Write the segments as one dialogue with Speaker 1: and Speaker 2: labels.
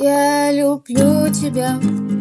Speaker 1: Я люблю тебя,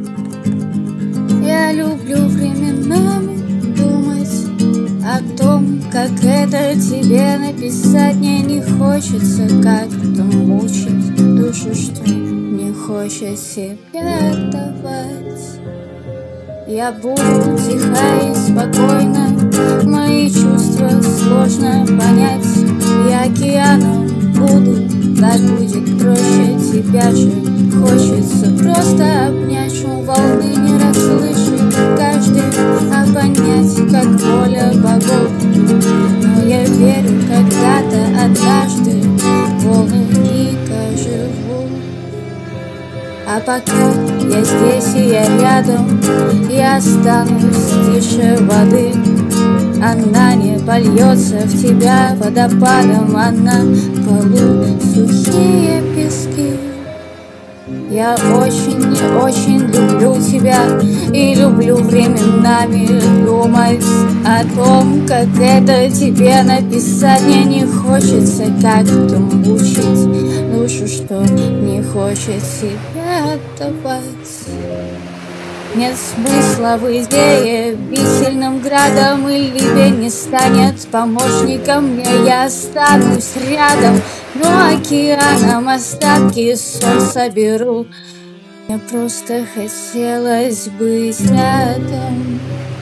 Speaker 1: я люблю временами думать о том, как это тебе написать. Мне не хочется как-то мучить душу, что не хочет себя отдавать. Я буду тиха и спокойна, мои чувства сложно понять. Я океаном буду, так будет проще, тебя же хочется просто обнять. Шум волны не расслышит каждый, а понять, как воля богов. Но я верю, когда-то однажды волны дико живут. А пока я здесь и я рядом, я останусь тише воды. Она не польется в тебя водопадом, а на полу сухие пески. Я очень и очень люблю тебя и люблю временами думать о том, как это тебе написать. Мне не хочется как-то мучить душу, что не хочет себя отдавать. Нет смысла в идее бить сильным градом, и ливень не станет помощником мне. Я останусь рядом, но океаном остатки сон соберу. Мне просто хотелось быть рядом.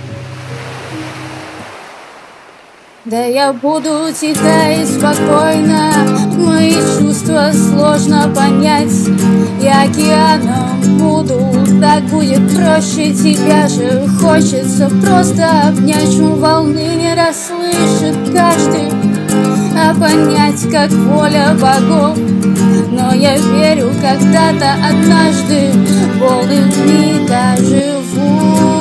Speaker 1: Да я буду тиха и спокойна, мои чувства сложно понять. Я океаном буду, так будет проще, тебя же хочется просто обнять. Шум волны не расслышит каждый, а понять, как воля богов. Но я верю, когда-то однажды волны мира живут.